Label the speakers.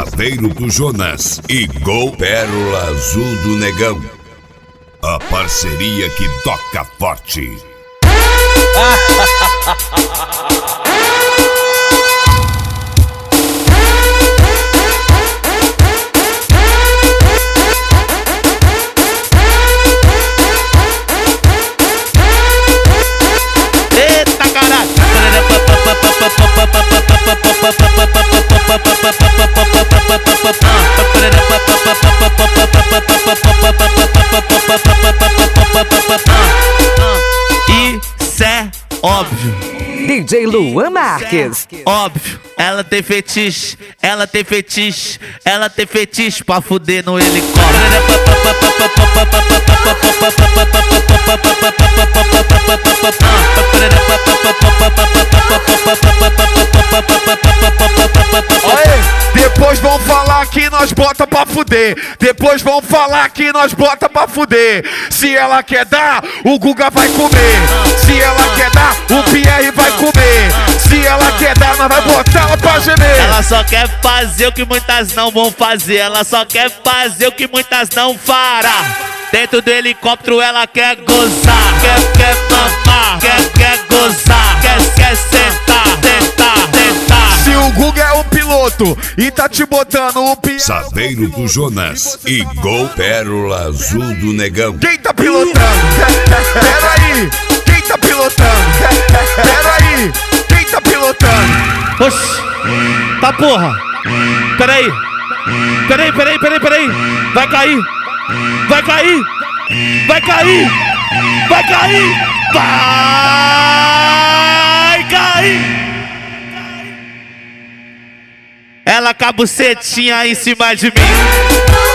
Speaker 1: Saveiro do Jonas e Gol Pérola Azul do Negão. A parceria que toca forte.
Speaker 2: Eita caralho! Isso é óbvio.
Speaker 3: DJ Luan Marques.
Speaker 2: Óbvio, ela tem fetiche, ela tem fetiche, ela tem fetiche pra fuder no helicóptero.
Speaker 4: Depois vão falar que nós bota pra fuder. Depois vão falar que nós bota pra fuder. Se ela quer dar, o Guga vai comer. Se ela quer dar, o Pierre vai comer. Se ela quer dar, nós vai botar ela pra gemer.
Speaker 2: Ela só quer fazer o que muitas não vão fazer. Ela só quer fazer o que muitas não fará. Dentro do helicóptero ela quer gozar. Quer mamar, quer gozar. Quer sentar, tentar.
Speaker 4: Se o Guga é o piloto e tá te botando o Pierre.
Speaker 1: Saveiro do Jonas e Gol Pérola Azul do Negão.
Speaker 4: Quem tá pilotando? Peraí, quem tá pilotando? Peraí, quem tá pilotando?
Speaker 2: Oxi, tá porra. Peraí. Vai cair. Vai cair. Vai cair. Ela com a bucetinha em cima de mim.